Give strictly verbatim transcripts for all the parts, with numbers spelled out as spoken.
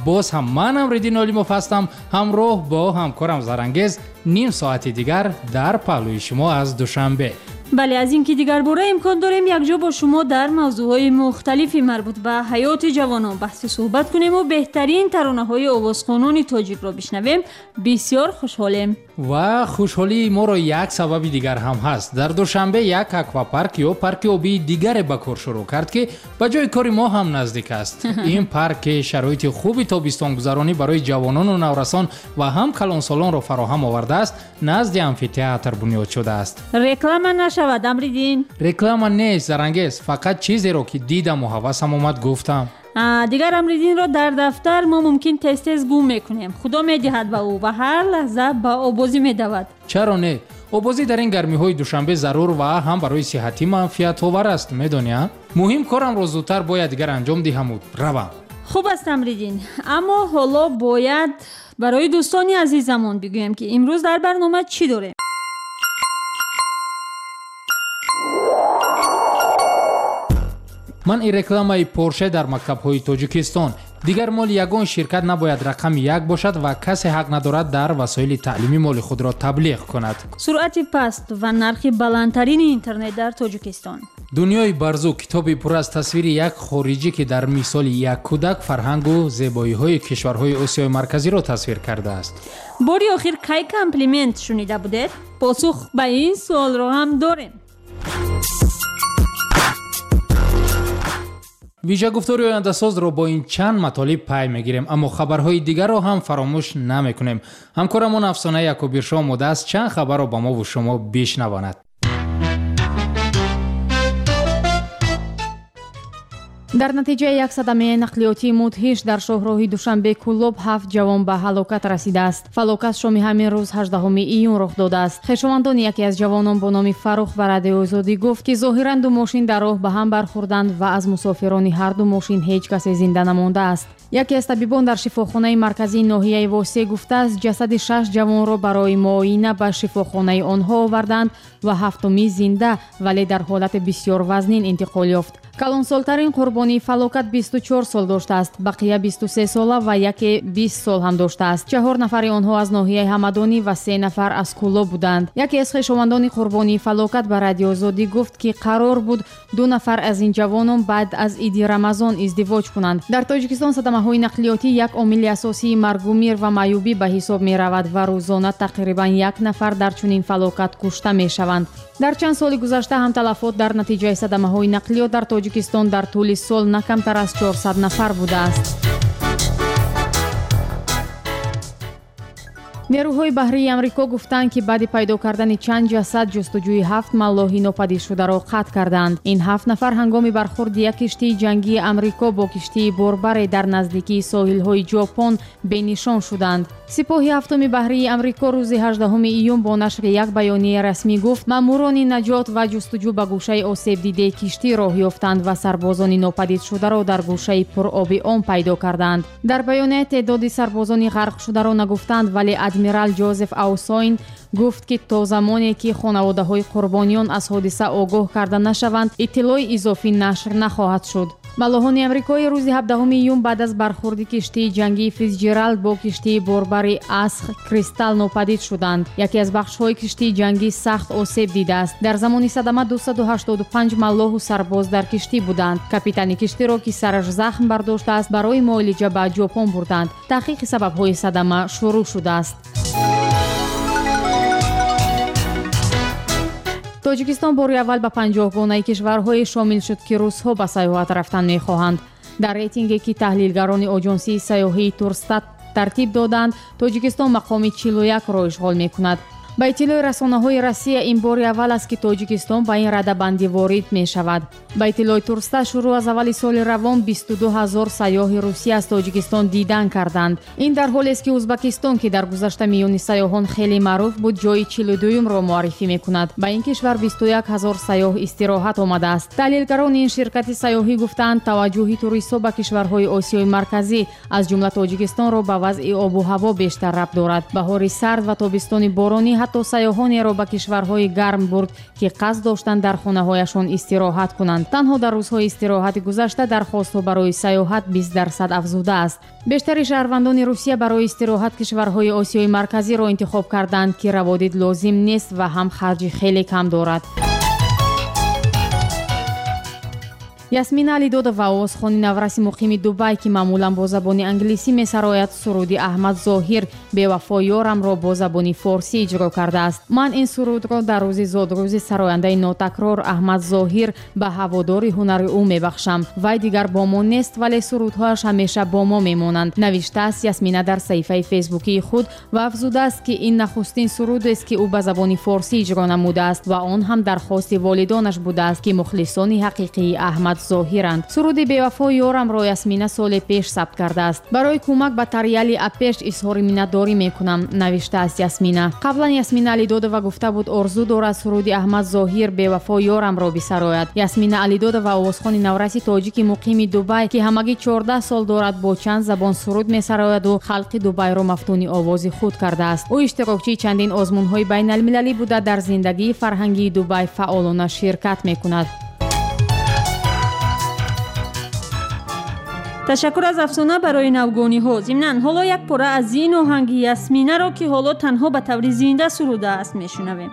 باز هم من امریدین علیموف هستم، همراه با همکارم زرانگیز نیم ساعتی دیگر در پهلوی شما از دوشنبه. بله، از اینکه دیگر باره امکان داریم یک جا با شما در موضوعهای مختلفی مربوط به حیات جوانان بحث صحبت کنیم و بهترین ترانه‌های آوازخوانان تاجیک را بشنویم. بسیار خوشحالیم و خوشحالی ما را یک سبب دیگر هم هست. در دوشنبه یک اکواپارک یا پارک آبی دیگر به کار شروع کرد که به جای کار ما هم نزدیک است. این پارک شرایط خوبی تابستان گذرانی برای جوانان و نورسان و هم کلانسالان را فراهم آورده است. نزد آمفی‌تئاتر بنیاد شده است. رکلام نشود امریدین. رکلام نیست زرانگیز، فقط چیزی را که دیدم و حواسم اومد گفتم. دیگر امریدین را در دفتر ما ممکن تست تست گم میکنیم. خدا میدهد به او و هر لحظه به آبازی میدود. چرا نه؟ آبازی در این گرمی های دوشنبه ضرور و هم برای صحتی منفعت آور است. میدونی؟ مهم کارم را زودتر باید دیگر انجام دهم. روم. خوب است امریدین، اما حالا باید برای دوستانی عزیزمون بگویم که امروز در برنامه چی داریم. من این رکلامای پورشه در مکتب‌های تاجیکستان. دیگر مال یگان شرکت نباید رقم یک باشد و کسی حق ندارد در وسایل تعلیمی مال خود را تبلیغ کند. سرعت پست و نرخ بلندترین اینترنت در تاجیکستان. دنیای برزو کتابی پر از تصویر یک خارجی که در مثال یک کودک فرهنگ و زیبایی‌های کشورهای آسیای مرکزی را تصویر کرده است. باری آخر کی کامپلیمنت شنیده بودید؟ پاسخ به این سوال را هم داریم. ویژه گفتاری آینده‌ساز را با این چند مطالب پی میگیریم، اما خبرهای دیگر را هم فراموش نمیکنیم. همکارمون افسانه یعقوبی‌رشا آماده است چند خبر را با ما و شما بشنواند. در نتیجه یک صدمه نقلیاتی مدهش در شاهراه دوشنبه کلوب هفت جوان به هلاکت رسیده است. فلاکت شام همین روز هجدهم ایون رخ داده است. خویشاوندان یکی از جوانان با نام فروخ به رادیو آزادی گفت که ظاهراً دو ماشین در راه به هم برخوردند و از مسافران هر دو ماشین هیچ کسی زنده نمانده است. یکی از طبیبان در شفاخانه مرکزی ناحیه واسه گفته است جسد شش جوان را برای معاینه به شفاخانه آنها آوردند و هفتمی زنده ولی در حالت بسیار وزنین انتقال یافت. کلانسالترین قربانی فلاکت بیست و چهار سال داشته است، بقیه بیست و سه ساله و یکی بیست سال هم داشته است. چهار نفر آنها از ناحیه همدانی و سه نفر از کلوب بودند. یکی از خویشاوندان قربانی فلاکت به رادیو آزادی گفت که قرار بود دو نفر از این جوانان بعد از عید رمضان ازدواج کنند. در تاجیکستان صدمه‌های نقلیاتی یک عامل اساسی مرگ و میر و معیوبی به حساب می رود و روزانه تقریبا یک نفر در چنین فلاکت کشته می شوند. در چند سال گذشته هم تلفات در نتیجه صدمه‌های نقلیات در تاجیکستان در طول سال نه کمتر از چهارصد نفر بوده است. نیروهای بحری امریکا گفتند که بعد پیدا کردن چند جسد جستجوی هفت ملاح ناپدید شده را قطع کردند. این هفت نفر هنگام برخورد یک کشتی جنگی امریکا با کشتی بوربر در نزدیکی ساحل‌های ژاپن بینشان شدند. سپاه هفتم بحری امریکا روز هجدهم ایون با نشر یک بیانیه رسمی گفت ماموران نجات و جستجو به گوشه آسیب دیده کشتی راه یافتند و سربازان ناپدید شده را در گوشه پر آب آن پیدا کردند. در بیانیه تعداد سربازان غرق شده را نگفتند ولی ادمیرال جوزف اوساین گفت که تا زمانی که خانواده‌های قربانیان از حادثه آگاه کرده نشوند اطلاع اضافی نشر نخواهد شد. ملاحان امریکایی روز هفدهم ایون بعد از برخورد کشتی جنگی فیتزجرالد با کشتی بوربری اسخ کریستال ناپدید شدند. یکی از بخش‌های کشتی جنگی سخت آسیب دیده است. در زمان صدمه دویست و هشتاد و پنج ملاح و سرباز در کشتی بودند. کاپیتان کشتی را که سرش زخم برداشته است برای معالجه به ژاپن بردند. تحقیق سبب‌های صدمه شروع شده است. تاجیکستان باری اول به پنجاه گانه کشورهای شامل شد که روس‌ها به سیاحت رفتن می‌خواهند. در ریتینگی که تحلیلگران آژانسی سیاحی تورستات ترتیب دادند، تاجیکستان مقام چهل و یک را اشغال می‌کند. با اطلاع رسانه‌های روسیه این بار اول است که تاجیکستان با این رده‌بندی وارد می‌شود. با اطلاع تورستا شروع از اول سال روان بیست و دو هزار سیاح روسی از تاجیکستان دیدن کردند. این در حالی است که ازبکستان که در گذشته میان سیاحان خیلی معروف بود جای چهل و دوم را معرفی می‌کند. با این کشور بیست و یک هزار سیاح استراحت آمده است. تحلیلگران این شرکت سیاحی گفتند توجه توریست‌ها به کشورهای آسیای مرکزی از جمله تاجیکستان را به وضع آب و هوا بیشتر ربط دارد. بهار سرد و تابستان بارانی ҳатто сайёҳонеро ба кишварҳои гарм бурд ки қасд доштанд дар хонаҳояшон истироҳат кунанд. танҳо дар рӯзҳои истироҳати гузашта дархостҳо барои сайёҳат бист дарсад афзуда аст. бештари шаҳрвандони русия барои истироҳат кишварҳои осиёи марказиро интихоб карданд ки раводид лозим нест ва ҳам харҷи хеле кам дорад. ясмина алидодова овозхони навраси муқими дубай ки маъмулан бо забони англисӣ месарояд суруди аҳмад зоҳир бевафо ёрамро бо забони форсӣ иҷро кардааст. ман ин сурудро дар рӯзи зодрӯзи сарояндаи нотакрор аҳмад зоҳир ба ҳаводори ҳунари ӯ мебахшам. вай дигар бо мо нест, вале сурудҳояш ҳамеша бо мо мемонанд, навиштааст ясмина дар саҳифаи фейсбукии худ ва афзудааст ки ин нахустин сурудест ки ӯ ба забони форсӣ иҷро намудааст ва он ҳам дархости волидонаш будааст ки мухлисони ҳақиқии аҳмад зоҳиранд. суруди бевафо ёрамро ясмина соли пеш сабт кардааст. барои кӯмак ба тарияли апеш изҳори миннатдорӣ мекунам, навиштааст ясмина. қаблан ясмина алидодова гуфта буд орзу дорад суруди аҳмад зоҳир бевафо ёрамро бисарояд. ясмина алидодова овозхони навраси тоҷики муқими дубай ки ҳамагӣ чордаҳ сол дорад бо чанд забон суруд месарояду халқи дубайро мафтуни овози худ кардааст. ӯ иштирокчии чандин озмунҳои байналмилалӣ буда дар зиндагии фарҳангии дубай фаъолона ширкат мекунад. ташаккур аз афсона барои навгониҳо. зимнан ҳоло як пора аз ин оҳанги ясминаро ки ҳоло танҳо ба таври зинда сурудааст мешунавем.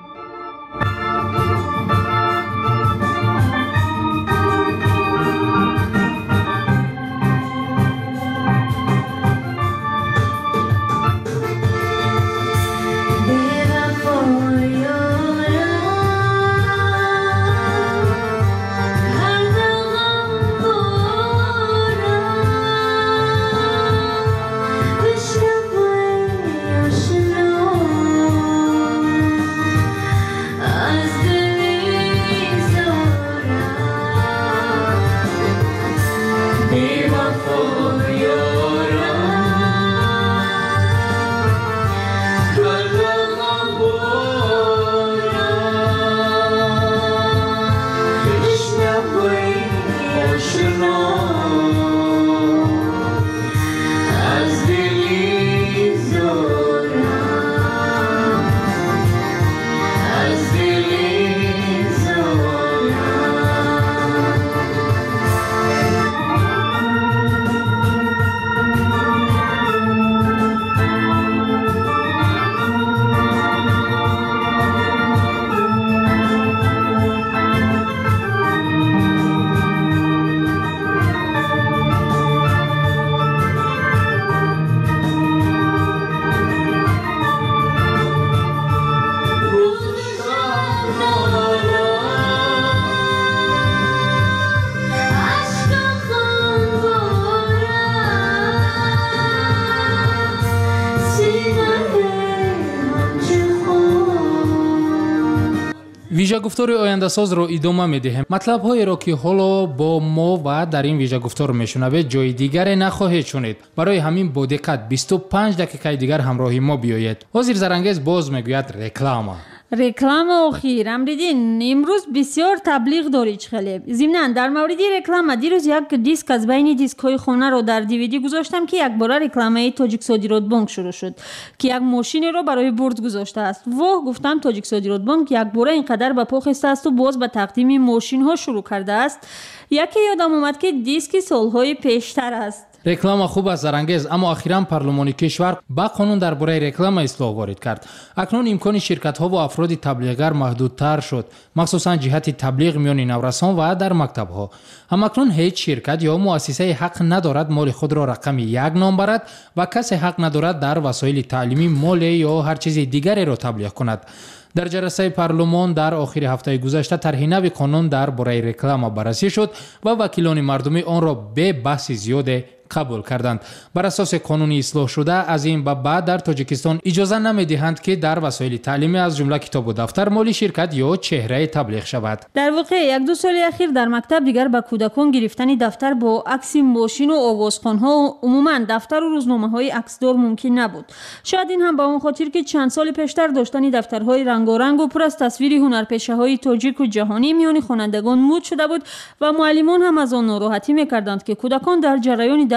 вижагуфтори ояндасозро идома медиҳем. матлабҳоеро ки ҳоло бо мо ва дар ин вижагуфтор мешунавед ҷои дигаре нахоҳед шунид. барои ҳамин бо диққат бисту панҷ дақиқаи дигар ҳамроҳи мо биёед. ҳозир Зарангез боз мегӯяд реклама. реклама охир амридин имрӯз бисёр таблиғ дорич хеле. зимнан дар мавриди реклама дирӯз як диск аз байни дискҳои хонаро дар дивиди гузоштам ки якбора рекламаи Тоҷиксодиротбонк шурӯъ шуд ки як мошинеро барои бурд гузоштааст. воҳ гуфтам Тоҷиксодиротбонк якбора ин қадар ба по хистаасту боз ба тақдими мошинҳо шурӯъ кардааст. яке ёдам омад ки диски солҳои пештар аст. реклама хуб аст Зарангез, аммо ахиран парлумони кишвар ба қонун дар бораи реклама ислоҳ ворид кард. акнун имкони ширкатҳо ва афроди таблиғгар маҳдудтар шуд, махсусан ҷиҳати таблиғ миёни наврасон ва дар мактабҳо. ҳамакнун ҳеҷ ширкат ё муассисае ҳақ надорад моли худро рақами як ном барад ва касе ҳақ надорад дар васоили таълимӣ моле ё ҳар чизи дигареро таблиғ кунад. дар ҷаласаи парлумон дар охири ҳафтаи гузашта тарҳи нави қонун дар бораи реклама баррасӣ шуд ва вакилони мардумӣ онро бе баҳси зиёде қабул карданд. бар асоси қонуни ислоҳ шуда аз ин ба баъд дар Тоҷикистон иҷоза намедиҳанд ки дар васоили таълимӣ аз ҷумла китобу дафтар моли ширкат ё чеҳрае таблиғ шавад. дар воқеъ як ду соли ахир дар мактаб дигар ба кӯдакон гирифтани дафтар бо акси мошину овозхонҳо, умуман дафтару рӯзномаҳои аксдор мумкин набуд. шояд ин ҳам ба он хотир ки чанд соли пештар доштани дафтарҳои рангорангу пур аз тасвири ҳунарпешаҳои тоҷику ҷаҳонӣ миёни хонандагон муд шуда буд ва муаллимон ҳам аз он нороҳатӣ мекарданд ки кӯдакон дар ҷараёни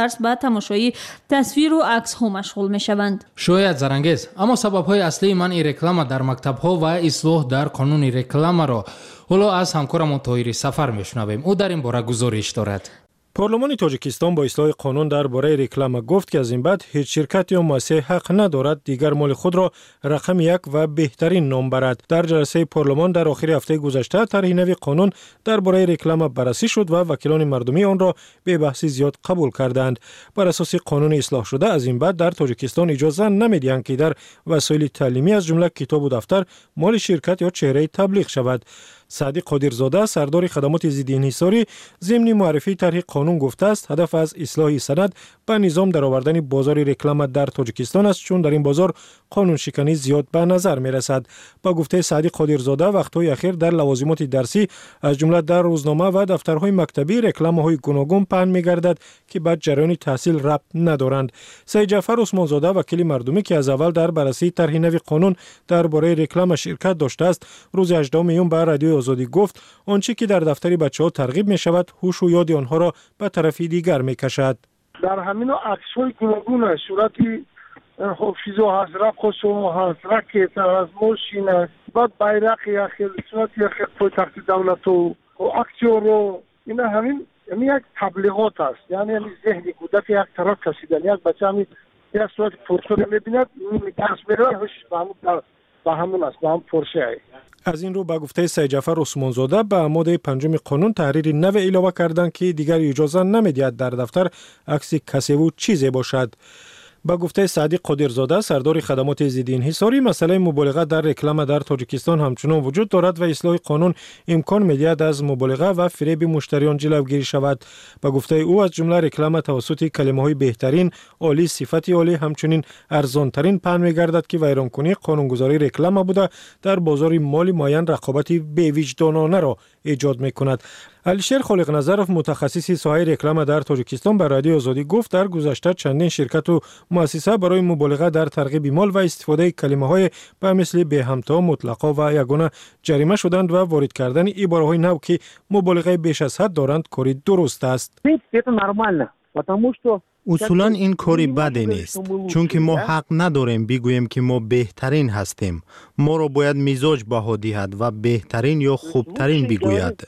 درس به تماشای تصویر و عکس ها مشغول می شوند. شاید زرانگیز، اما سبب های اصلی منع رکلام در مکتب ها و اصلاح در قانون رکلام را حالا از همکارم طاهری سفر میشنویم. او در این باره گزارش دارد. پارلمان تاجیکستان با اصلاح قانون درباره رکلام گفت که از این بعد هیچ شرکت یا مؤسسه حق ندارد دیگر مال خود را رقم یک و بهترین نام برد. در جلسه پارلمان در آخر هفته گذشته طرح نوی قانون درباره رکلام بررسی شد و وکیلان مردمی آن را به بحث زیاد قبول کردند. بر اساس قانون اصلاح شده از این بعد در تاجیکستان اجازه نمیدهند که در وسایل تعلیمی از جمله کتاب و دفتر مال شرکت یا چهره تبلیغ شود. سعدی قادرزاده سردار خدمات ضد انحصاری ضمن معرفی طرح قانون گفته است هدف از اصلاح سند به نظام درآوردن بازار رکلام در تاجیکستان است، چون در این بازار قانون شکنی زیاد به نظر می رسد. با گفته سعدی قادرزاده وقت‌های اخیر در لوازمات درسی از جمله در روزنامه و دفترهای مکتبی رکلام‌های گوناگون پهن می‌گردد که به جریان تحصیل ربط ندارند. سید جعفر عثمانزاده وکیل مردمی که از اول در بررسی طرح نوی قانون درباره رکلام شرکت داشته است، روز هجدهم میون به رادیو آزادی گفت آنچه که در دفتر بچه‌ها ترغیب می شود هوش و یاد آنها را به طرف دیگر می کشد. در همین عکس‌های گوناگون صورتی حافظو هست، رقصو هست، راکت هست، ماشین است، بعد بیرق یخیل صورتی یخیل پایتخت دولت و اکتیور و اینا همین یعنی یک تبلیغات است. یعنی یعنی ذهن کودک یک طرف کشیدن. یک بچه همین یک صورت پورتفولیو می‌بیند درس می‌ره هوش به همون به همون است، به هم پرشه. از این رو به گفته سید جعفر عثمانزاده به ماده پنجم قانون تحریر نو اضافه کردند که دیگر اجازه نمی‌دهد در دفتر عکس کسی و چیزی باشد. با گفته سعدی قادرزاده سردار خدمات ضد انحصاری مسئله مبالغه در رکلام در تاجیکستان همچنان وجود دارد و اصلاح قانون امکان می‌دهد از مبالغه و فریب مشتریان جلوگیری شود. با گفته او از جمله رکلام توسط کلمه‌های بهترین، عالی، صفت عالی همچنین ارزان‌ترین پهن می‌گردد که ویرانکنی قانونگذاری رکلام بوده در بازار مالی معین رقابتی بی‌وجدانانه را ایجاد می‌کند. علیشیر خالق نظرов متخصص ساحه رکلام در تاجیکستان به رادیو آزادی گفت در گذشته چندین شرکت و مؤسسه برای مبالغه در ترغیب مال و استفاده کلمه‌های به مثل به همتا، مطلقا و یگانه جریمه شدند و وارد کردن عباره‌های نو که مبالغه بیش از حد دارند کاری درست است. اصولا این کاری بدی نیست، چون که ما حق نداریم بگوییم که ما بهترین هستیم. ما را باید مزاج بها دهد و بهترین یا خوبترین بگوید.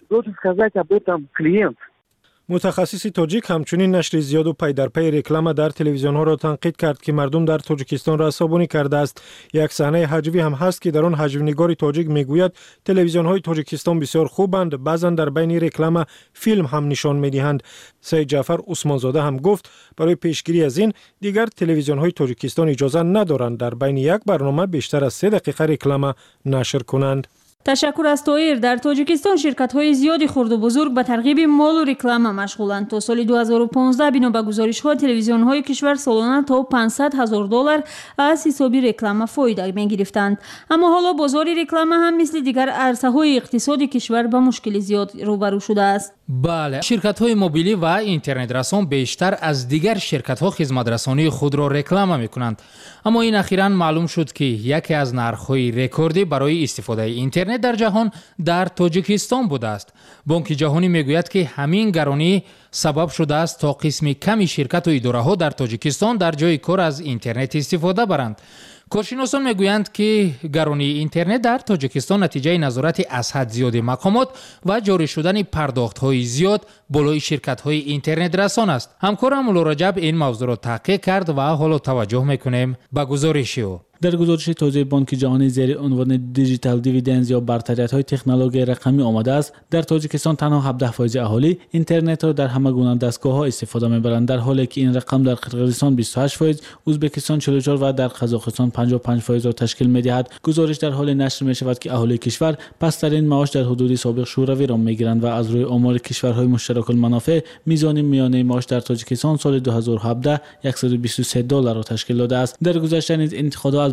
متخصص تاجیک همچنین نشر زیاد و پی در پی رکلام در تلویزیون ها را تنقید کرد که مردم در تاجیکستان را عصبانی کرده است. یک صحنه هجوی هم هست که در آن هجوینگار تاجیک میگوید تلویزیون های تاجیکستان بسیار خوبند، بعضا در بین رکلام فیلم هم نشان میدهند. سید جعفر عثمانزاده هم گفت برای پیشگیری از این دیگر تلویزیون های تاجیکستان اجازه ندارند در بین یک برنامه بیشتر از سه دقیقه رکلام نشر کنند. تشکر از طاهر. در تاجیکستان شرکت‌های زیادی خرد و بزرگ به ترغیب مال و رکلام مشغولند. تا سال دو هزار و پانزده بنا به گزارش‌ها تلویزیون‌های کشور سالانه تا پانصد هزار دلار از حسابی رکلام فایده می‌گرفتند. اما حالا بازار رکلام هم مثل دیگر عرصه‌های اقتصادی کشور با مشکل زیاد روبرو شده است. بله، شرکت‌های موبیلی و اینترنت رسان بیشتر از دیگر شرکت‌ها خدمات رسانی خود را رکلام می‌کنند. اما این اخیراً معلوم شد که یکی از نرخ‌های رکوردی برای استفاده اینترنت در جهان در تاجیکستان بوده است. بانک جهانی میگوید که همین گرانی سبب شده است تا قسم کمی شرکت و اداره‌ها در تاجیکستان در جای کار از اینترنت استفاده برند. کارشناسان میگویند که گرانی اینترنت در تاجیکستان نتیجه نظارت از حد زیاد مقامات و جاری شدن پرداخت‌های زیاد بالای شرکت‌های اینترنت رسان است. همکارم مولا رجب این موضوع را تحقیق کرد و حالا توجه میکنیم به گزارش او. در گزارش تازه بانک جهانی زیر عنوان دیجیتال دیویدندز یا برتریت‌های تکنولوژی رقمی آمده است در تاجیکستان تنها هفده درصد اهالی اینترنت را در همه گونه دستگاه‌ها استفاده می‌برند، در حالی که این رقم در قرقیزستان بیست و هشت درصد، ازبکستان چهل و چهار و در قزاقستان پنجاه و پنج درصد را تشکیل می‌دهد. گزارش در حال نشر می‌شود که اهالی کشور پسترین معاش در حدود سابق شوروی را می‌گیرند و از روی آمار کشورهای مشترک المنافع میزان میانه معاش در تاجیکستان سال دو هزار و هفده صد و بیست و سه دلار را تشکیل داده است. در گذشته نیز انتقادها از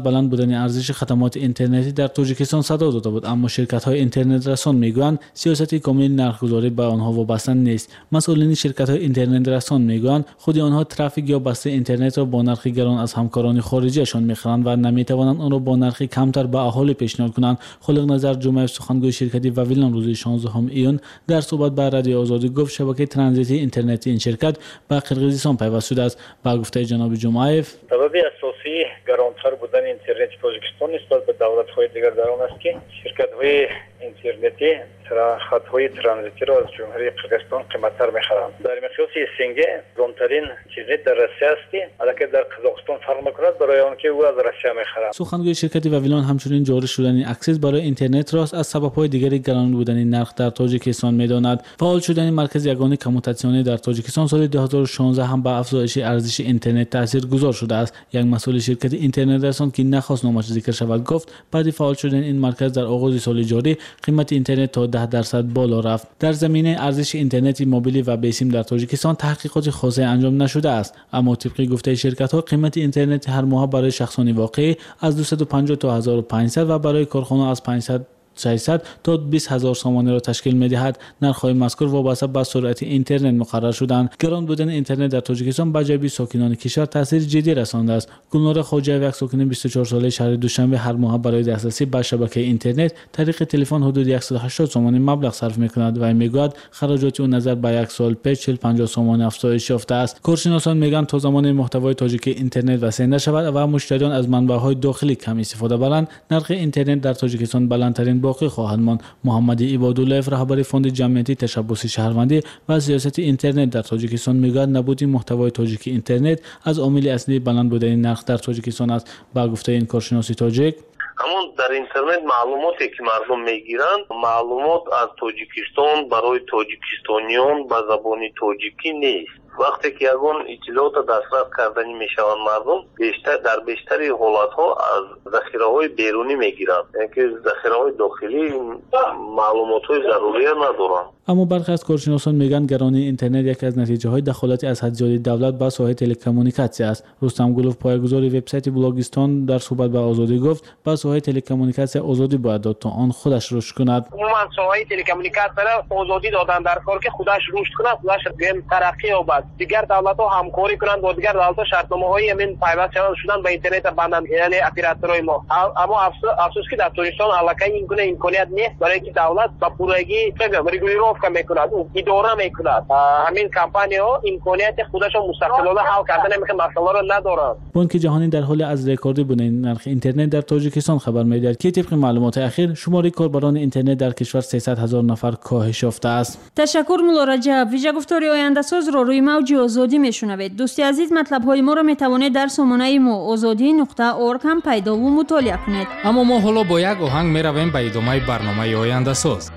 از بلند بودن ارزش خدمات اینترنتی در تاجیکستان صدا داده بود، اما شرکت‌های اینترنت رسان میگویند سیاست کامل نرخ‌گذاری به آنها وابسته نیست. مسئولین شرکت‌های اینترنت رسان میگویند خود آنها ترافیک یا بسته اینترنت را با نرخ گران از همکاران خارجیشان می‌خرند و نمی‌توانند آن را با نرخ کمتر به اهالی پیشنهاد کنند. خالق نظر جمعه سخنگوی شرکت واویلان روز شانزدهم ایون در صحبت با رادیو آزادی گفت شبکه ترانزیتی اینترنتی این شرکت به قرقیزستان پیوست شده است. با گفته جناب جمعه سبب اساسی گرانتر بودن اینترنت تاجیکستان نسبت به دولت‌های دیگر در آن است که شرکت‌های اینترنتی خطهای ترانزیتی را از جمهوری قرقیزستان قیمت‌تر می‌خرند. در مقیاس سنگه گرانترین اینترنت در روسیه است که البته در قزاقستان فرق می‌کند برای آنکه او از روسیه می‌خرد. سخنگوی شرکت واویلان همچنین جاری شدن اکسس برای اینترنت را از سبب‌های دیگری گران بودن نرخ در تاجیکستان می‌داند. فعال شدن مرکز یگانه کموتاسیونی در تاجیکستان سال دو هزار و شانزده هم به افزایش ارزش اینترنت تاثیرگذار شده است. یک مسئول شرکت اینترنت رسان که نخواست نامش ذکر شود گفت بعد فعال شدن این مرکز در آغاز سال جاری قیمت اینترنت تا ده درصد بالا رفت. در زمینه ارزش اینترنت موبیلی و بیسیم در تاجیکستان تحقیقات خاصی انجام نشده است، اما طبق گفته شرکت ها قیمت اینترنت هر ماه برای شخصان واقعی از دویست و پنجاه تا هزار و پانصد و برای کارخانه از پانصد ششصد تا بیست هزار سامانه را تشکیل می‌دهد. نرخ‌های مذکور وابسته به سرعت اینترنت مقرر شدند. گران بودن اینترنت در تاجیکستان به جیب ساکنان کشور تاثیر جدی رسانده است. گلنار خواجه یک ساکن بیست و چهار ساله شهر دوشنبه هر ماه برای دسترسی به شبکه اینترنت طریق تلفن حدود صد و هشتاد سامانه مبلغ صرف می‌کند و میگوید خراجات او نظر به یک سال پیش چهل پنجاه سامانه افزایش یافته است. کارشناسان میگویند تا زمانی محتوای تاجیک اینترنت وسیع نشود و مشتریان از منبع‌های داخلی کم استفاده کنند، نرخ اینترنت در تاجیکستان بلندترین باقی خواهد ماند. محمد عبادالله رهبر فوند جمعیتی تشبث شهروندی و سیاست اینترنت در تاجیکستان میگوید نبود محتوای تاجیک اینترنت از عامل اصلی بلند بودن نرخ در تاجیکستان است. با گفته این کارشناس تاجیک همون در اینترنت معلوماتی که مردم میگیرند معلومات از تاجیکستان برای تاجیکستانیان به زبان تاجیکی نیست. وقتی که یگان اطلاعات دسترس کردنی میشوند مردم بیشتر در بیشتری حالتها از ذخیره‌های بیرونی میگیرند، اینکه ذخیره‌های داخلی معلومات‌های ضروری ندارند. اما برخی از کارشناسان میگن گرانی اینترنت یکی از نتیجه‌های دخالت از حد زیادی دولت به ساحه تلکمونیکاسیون است. رستم گلوف پایه‌گذار وبسایت بلاگستان در صحبت با آزادی گفت با ساحه تلکمونیکاسیون آزادی باید داد تا آن خودش رشد کند. عموما ساحه تلکمونیکاسیون را آزادی دادن در کار که خودش رشد کند، خودش بهم ترقی یابد. دیگر دولت‌ها همکاری کنند با دیگر دولت‌ها شرطنامه‌های همین پیوست شدن به اینترنت بندند، یعنی اپراتورهای ما. اما افسوس که در تاجیکستان علاقه این گونه امکانیت نیست برای که دولت با پورگی رگولیروفکا میکند، اداره میکند. همین کمپانی‌ها امکانیت خودشون مستقلانه حل کردن همین مسائل را ندارند. بانک جهانی در حال از رکوردی بودن نرخ اینترنت در تاجیکستان خبر می‌دهد که طبق معلومات اخیر شمار کاربران اینترنت در کشور سیصد هزار نفر کاهش یافته است. تشکر مولا رجب. ویژه گفتاری آینده ساز را روی موج آزادی میشنوید. دوستی عزیز مطلب های ما را میتوانید در سامانه ما آزادی نقطه اورگ هم پیدا و مطالعه کنید. اما ما حالا با یک آهنگ میرویم به ادامه برنامه آینده ساز.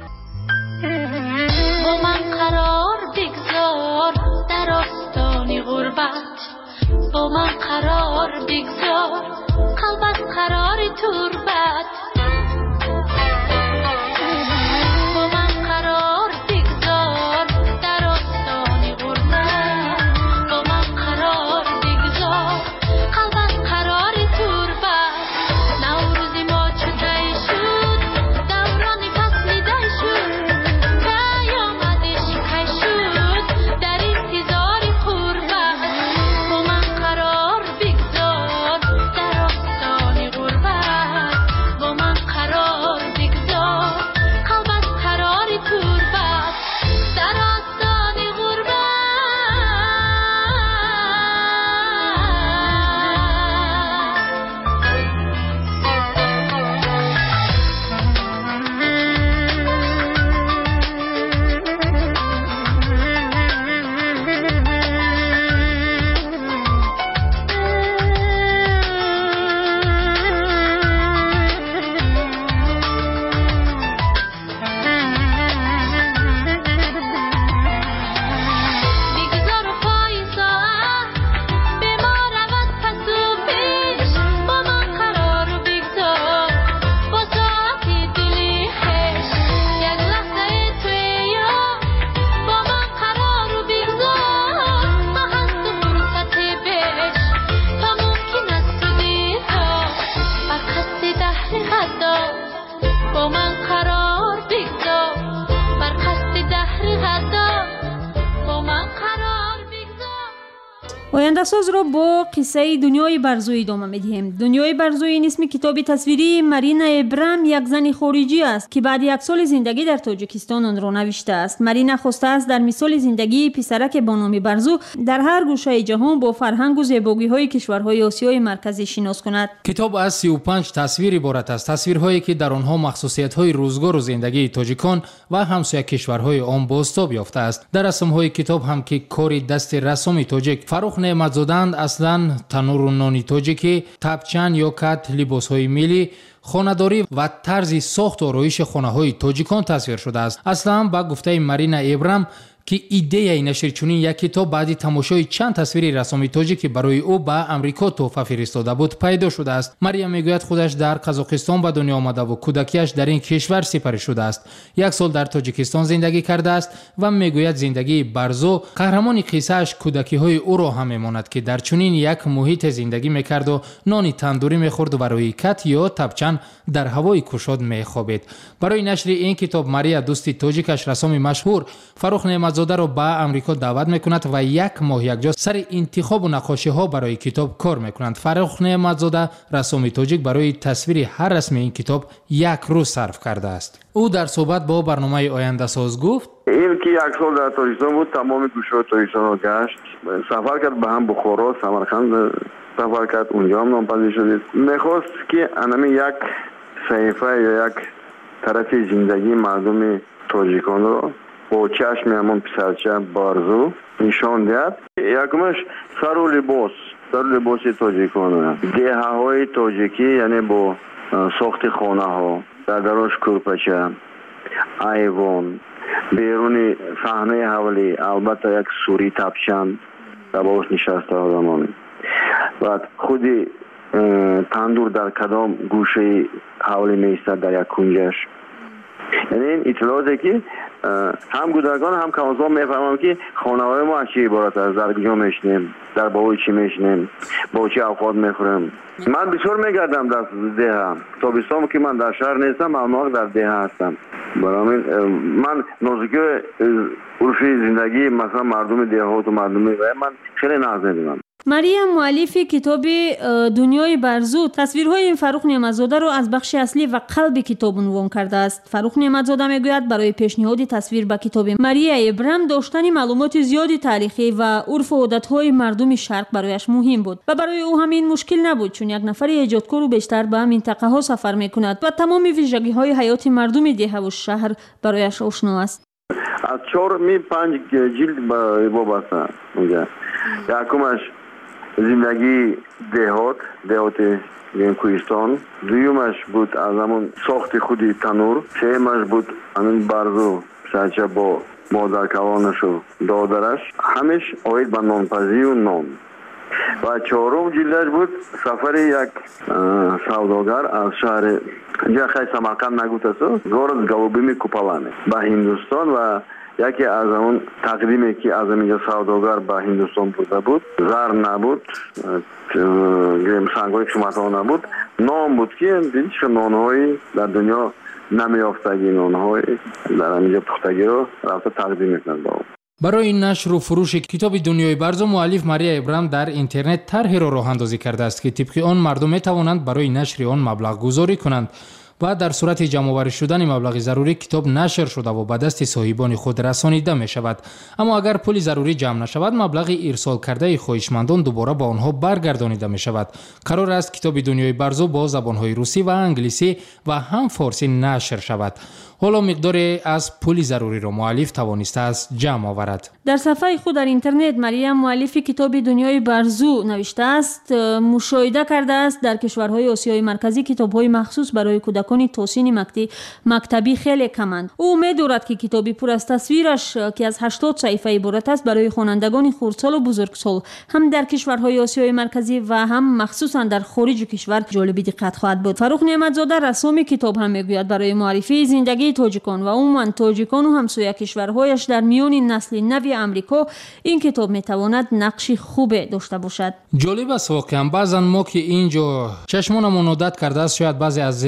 با من قرار بگذار در آستان غربت، با من قرار بگذار قلب از قرار تربت. با من قرار بگذار در آستان غربت، با من قرار بگذار قلب از قرار تربت. نوروز ما چطور شد، دوران فصل دی شد، قیامتش کی شد در انتظار قربت. با من قرار بگذار در آستان غربت، با من آینده ساز را با قصه دنیای برزوی ادامه می‌دهیم. دنیای برزوی این اسم کتاب تصویری مارینا ابرام، یک زن خارجی است که بعد یک سال زندگی در تاجیکستان آن را نوشته است. مارینا خواسته است در مثال زندگی پسرک با نام برزو در هر گوشه جهان با فرهنگ و زیبایی‌های کشورهای آسیای مرکزی شناس کند. کتاب از سی و پنج تصویر عبارت است، تصویرهایی که در آنها مخصوصیت‌های روزگار و زندگی تاجیکان و همسایه کشورهای آن بازتاب یافته است. در رسم‌های کتاب هم که کار دست رسام تاجیک فروخ نعمت‌زاده‌اند، اصلاً تنور و نان تاجیکی، تبچن یا کت، لباس‌های ملی، خانه‌داری و طرز ساخت و آرایش خانه‌های تاجیکان تصویر شده است. اصلاً با گفته مارینا ابرام که ایده نشر چنین یک کتاب بعد تماشای چند تصویر رسامی تاجیکی برای او به امریکا تحفه فرستاده بود پیدا شده است. مریم میگوید خودش در قزاقستان به دنیا آمده و کودکیش در این کشور سپری شده است. یک سال در تاجیکستان زندگی کرده است و میگوید زندگی برزو قهرمان قصه‌اش کودکی‌های او را هم میماند که در چنین یک محیط زندگی میکرد و نان تندوری میخورد و برای کت یا تبچن در هوای کشاد میخوابید. برای نشر این کتاب مریا دوستی تاجیکش رسام مشهور فروخ نعمت‌زاده را به امریکا دعوت میکند و یک ماه یکجا سر انتخاب و نقاشی ها برای کتاب کار میکنند. فروخ نعمت‌زاده رسام تاجیک برای تصویر هر رسم این کتاب یک روز صرف کرده است. او در صحبت با برنامه آینده ساز گفت: این که یک سال در تاجیکستان بود، تمام گوشه تاجیکستان را گشت، سفر کرد به هم بخارا، سمرقند سفر کرد، اونجا هم نامپذیر شدید. میخواست که انمی یک صحیفه یا یک طرف زندگی مردم تاجیکان را با چشم همون پسرچه برزو نشان دهد. یکمش سر و لباس سر و لباس تاجیکان، دیه های تاجیکی، یعنی با ساخت خانه ها، در دراش کرپچه، ایوان، بیرون صحنه حوالی البته یک سوری تبشن در باش نشسته آدمانی. بعد خودی تندور در کدام گوشه حوالی میستد در یک کنجش. یعنی این اطلاعاتی که هم گودرگان هم کمازان میفهمم که خانه‌های ما از چی عبارت است، در کجا میشنیم، در باوی چی میشنیم، با چی اوقات میخوریم. من بسیار میگردم در ده، تابستان که من در شهر نیستم، اما در ده هستم. برای من نازکی عرفی زندگی مثلا مردم دهات و مردم من خیلی ناز میدونم. مریم مؤلف کتاب دنیای برزو تصویرهای فروخ نعمت‌زاده را از بخش اصلی و قلب کتاب عنوان کرده است. فروخ نعمت‌زاده میگوید برای پیشنهاد تصویر به کتاب مریا ابرام داشتن معلومات زیادی تاریخی و عرف و عادت‌های مردم شرق برایش مهم بود و برای او همین مشکل نبود، چون یک نفر ایجادکار و بیشتر به منطقه ها سفر میکند و تمام ویژگی‌های حیات مردم ده و شهر برایش آشنا است. از چهار می پنج جلد با وابسته میگه. یکمش زندگی دهات دهات کوهستان، دویمش بود از همون ساخت خودی تنور، سهمش بود همین برزو سرچه با مادر کوانش و دادرش، همش آید به نانپزی و نان. و چهارم جلدش بود سفر یک سوداگر از شهر جا خیلی سمرقند نگوت است گارد گلوبیمی کوپالانه به هندوستان و یکی از اون تقدیمی که از اینجا سوداگر به هندوستان بوده بود، زر نبود، گریم سنگای قیمتا نبود، نام بود که دیدی که نانهایی در دنیا نمیافتگی، نانهایی در اینجا پختگی رو رفته تقدیم میکنند با اون. برای نشر و فروش کتاب دنیای برزو مؤلف مریا ابرام در اینترنت طرحی را راه اندازی کرده است که طبق آن مردم می توانند برای نشر آن مبلغ گذاری کنند و در صورت جمع آوری شدن مبلغ ضروری کتاب نشر شده و به دست صاحبان خود رسانیده می شود. اما اگر پول ضروری جمع نشود مبلغ ارسال کرده خواهشمندان دوباره با آنها برگردانیده می شود. قرار است کتاب دنیای برزو با زبانهای روسی و انگلیسی و هم فارسی نشر شود. حالا مقداری از پول ضروری را مؤلف توانسته است جمع آورد. در صفحه خود در اینترنت مریم مؤلف کتاب دنیای برزو نوشته است مشاهده کرده است در کشورهای آسیای مرکزی کتاب‌های مخصوص برای کودکان توسین مکتی مکتبی خیلی کمند. او می‌دارد که کتابی پر از تصویرش که از هشتاد صفحه عبارت است برای خوانندگان خردسال و بزرگسال هم در کشورهای آسیای مرکزی و هم مخصوصا در خارج کشور جالب دقت خواهد بود. فروخ نعمت‌زاده رسام کتاب هم میگوید برای معرفی زندگی تاجیکان و عموما تاجیکان و همسایه کشورهایش در میان نسل نو امریکا این کتاب میتواند نقشی خوب داشته باشد. جالب است واقعا بعضا ما که اینجا چشمانمون عادت کرده است شاید بعضی از زیبایی و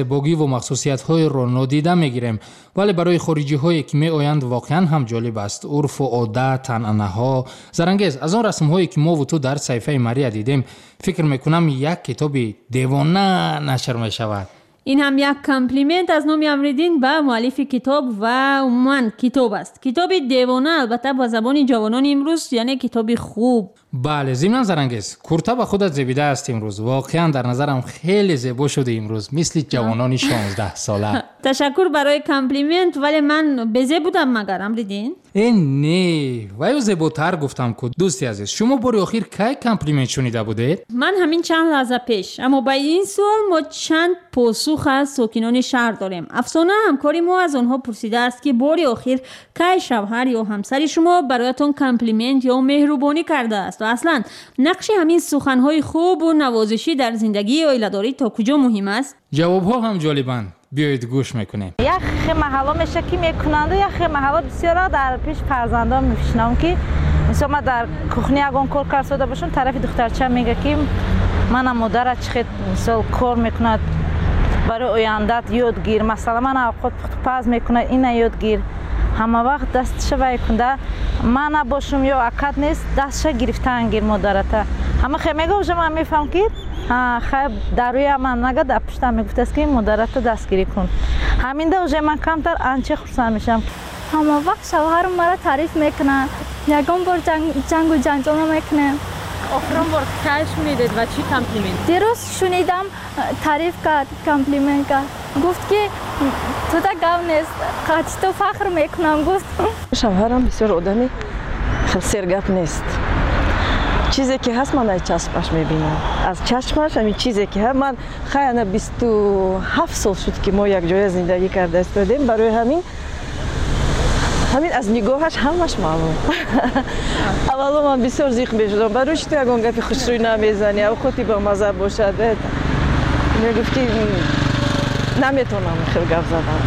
бо махсусиятҳоеро нодида мегирем, вале барои хориҷиҳое ки меоянд воқеан ҳам ҷолиб аст. Урфу одат, анъанаҳо зарангез. Аз он расмҳое ки мову ту дар саҳифаи Мария дидем, фикр мекунам як китоби девона нашр мешавад. این هم یک کامپلیمنت از نام امریدین به مؤلف کتاب و عموما کتاب است. کتاب دیوانه البته با زبان جوانان امروز یعنی کتاب خوب. بله، ضمن زرنگز کورتا به خودت زیبیده است امروز. واقعا در نظرم خیلی زیبا شده امروز، مثل جوانان شانزده ساله. تشکر برای کامپلیمنت، ولی من بزه بودم مگر امریدین؟ این نه، وایو زیباتر گفتم که دوستی عزیز شما باری آخر کی کامپلیمنت شنیده بودید؟ من همین چند لحظه پیش. اما با این سوال ما چند پاسخ از ساکنان شهر داریم. افسانه همکاری ما از آنها پرسیده است که باری آخر کی شوهر یا همسر شما برایتون کامپلیمنت یا مهربانی کرده است و اصلا نقش همین سخنهای خوب و نوازشی در زندگی عائله‌داری تا کجا مهم است؟ جوابها هم جالبند. بیایید گوش میکنیم. یک محلا میشه که میکنند و یک محلا بسیار در پیش فرزندان میشنم که مثلا ما در کخنی اگه کار کار ساده باشم طرف دخترچه میگه که من مادر چقدر مثلا کار میکند برای آیندت یادگیر، مثلا من خود پاز میکنه این یادگیر، همه وقت دستش وای کنده من نباشم یا اکد نیست دستش گرفتن گیر مادرته همه خیلی میگه اوجه من میفهم که خیلی دروی من نگه در پشتم میگفت است که مادرته دستگیری کن. همین ده اوجه من کمتر انچه خورسان میشم. همه وقت شوهرم مرا تعریف میکنه، یکم بار جنگ, جنگ و جنجال میکنه. آخرین بار کی شنیدید و چی کامپلیمنت؟ دیروز شنیدم تعریف کرد، کامپلیمنت کرد. گفت که تو تا گاو نیست، قاچ تو فخر میکنم. گفت شوهرم بسیار آدمی خیلی سرگرم نیست. چیزی که هست من از چشمش میبینم. از چشمش همین چیزی که هست من خیلی بیست و هفت سال شد که ما یک جای زندگی کرده استادیم، برای همین همین از نگاهش همش معلوم. اولا من بسیار زیق میشدم برای چی تو یکان گفتی خوشروی نمیزنی او خودی با مزه باشد میگفت که نمیتونم خیلی گفت زدم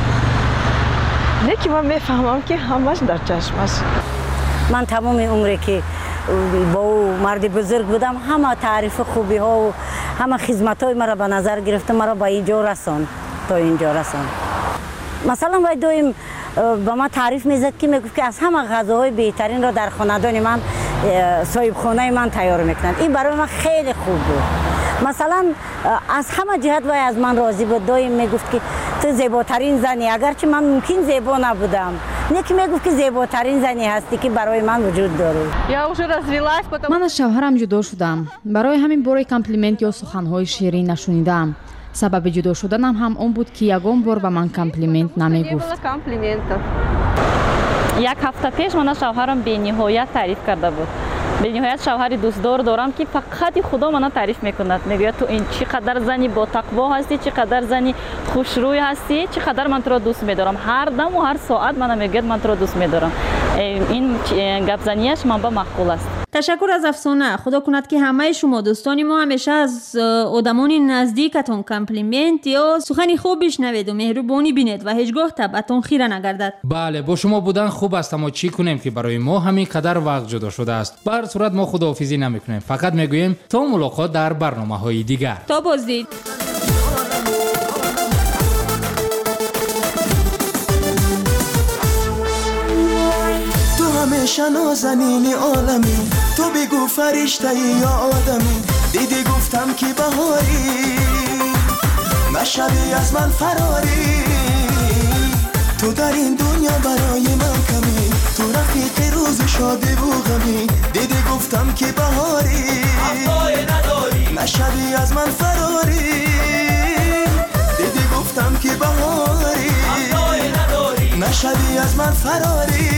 نه که من میفهمم که همش در چشمش. من تمام عمری که با او مرد بزرگ بودم همه تعریف خوبی ها و همه خدمت های مرا به نظر گرفته، مرا به اینجا رساند تا اینجا رساند. مثلا باید دویم با ما تعریف میزد که میگفت که از همه غذاهای بهترین را در خاندان من صاحب خانه من تیار میکنند. این برای من خیلی خوب بود. مثلا از همه جهت وای از من راضی بود. دایم میگفت که تو زیباترین زنی، اگرچه من ممکن زیبا نبودم، نه که میگفت که زیباترین زنی هستی که برای من وجود داره. من از شوهرم جدا شدم. برای همین بار کامپلیمنت یا سخنهای شیرین نشنیدم. سبب جدا شدنم هم اون بود که یگان بار به من کامپلیمنت نمیگفت. یک هفته پیش من شوهرم به نهایت تعریف کرده بود. به نهایت شوهری دوستدار دارم که فقط خدا منو تعریف میکند. میگه تو این چقدر زنی با تقوا هستی، چقدر زنی خوشروی هستی، چقدر من تو را دوست میدارم. هر دم و هر ساعت منو میگه من تو را دوست میدارم. این گپ زنیش من با معقول است. تشکر از افسانه. خدا کند که همه شما دوستان ما همیشه از آدمان نزدیکتون کامپلیمنت یا سخنی خوب بشنوید و مهربانی بینید و هیچگاه طبعتون خیره نگردد. بله، با شما بودن خوب است، اما چی کنیم که برای ما همین قدر وقت جدا شده است. به هر صورت ما خداحافظی نمیکنیم، فقط میگوییم تا ملاقات در برنامه‌های دیگر. تا بازدید. همیشه نازنین عالمی، تو بگو فرشته یا آدمی، دیدی گفتم که بهاری نشوی از من فراری، تو در این دنیا برای من کمی، تو رفیق روز شادی و غمی، دیدی گفتم که بهاری نشوی از من فراری، دیدی گفتم که بهاری نشوی از من فراری.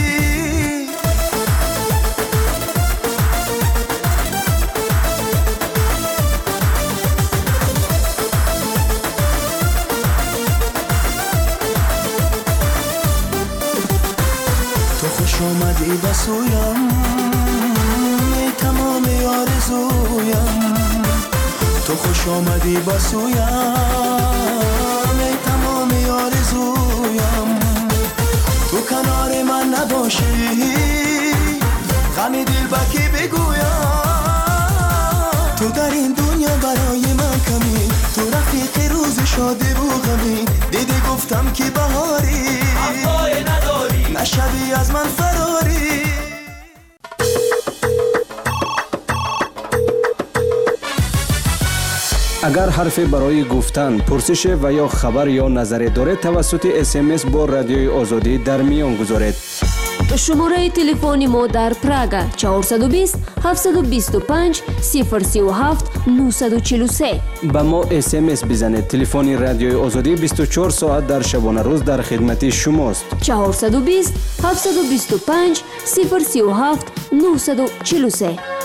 اومدی بسویم ای تمام آرزویم، تو خوش آمدی بسویم ای تمام آرزویم، تو کنار من نباشی غم دل با کی بگویم، تو در این دنیا برای من کمی، تو رفیق روز روز شادی و غمی دیدی گفتم که بهاری وفای نداری نشوی از من فراری. اگر حرفی برای گفتن، پرسش و یا خبر یا نظری دارید توسط اس ام اس با رادیوی آزادی در میان گذارید. شماره تلفن ما در پراگ چهارصد و بیست هفتصد و بیست و پنج صفر سی و هفت نهصد و چهل و سه. با ما اس ام اس بزنید. تلفن رادیوی آزادی بیست و چهار ساعت در شبانه روز در خدمت شماست. چهارصد و بیست هفتصد و بیست و پنج صفر سی و هفت نهصد و چهل و سه.